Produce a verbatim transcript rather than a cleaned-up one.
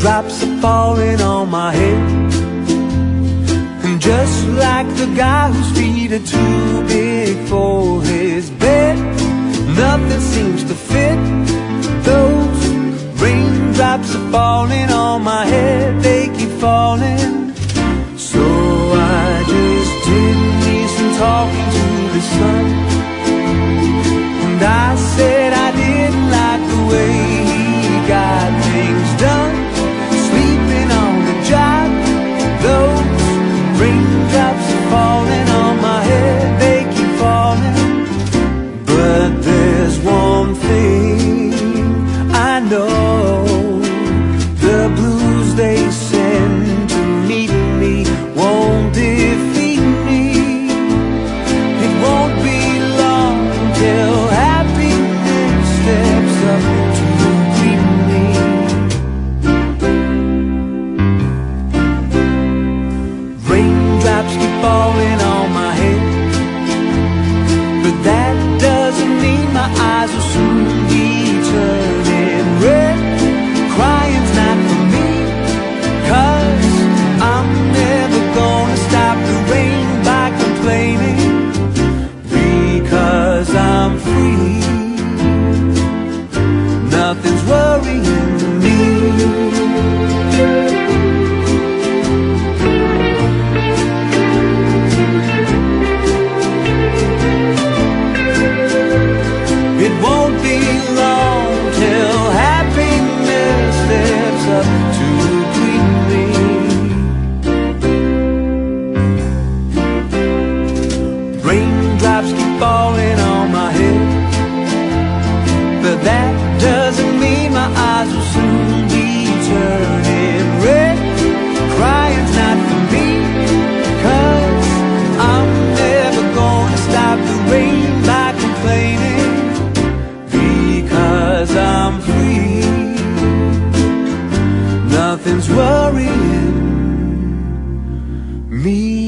Raindrops are falling on my head, and just like the guy whose feet are too big for his bed, nothing seems to fit. Those raindrops are falling on my head, they keep falling. So I just did me some talking to the sun, and I said I didn't like the way he got things done, sleeping on the job. Those raindrops are falling on my head, they keep falling. But there's one thing I know, the blues they send to meet me won't defeat me. It won't be long till happiness steps up to greet me. Raindrops keep falling on my head, but that doesn't mean my eyes will soon be turning red. Crying's not for me, 'cause I'm never gonna stop the rain by complaining, because I'm free. Nothing's worrying me. It won't be long till happiness steps up to greet me. Raindrops keep falling on my head, but that doesn't mean my eyes will soon be turning red. Crying's not for me, 'cause I'm never gonna stop the rain by complaining, because I'm free. Nothing's worrying me.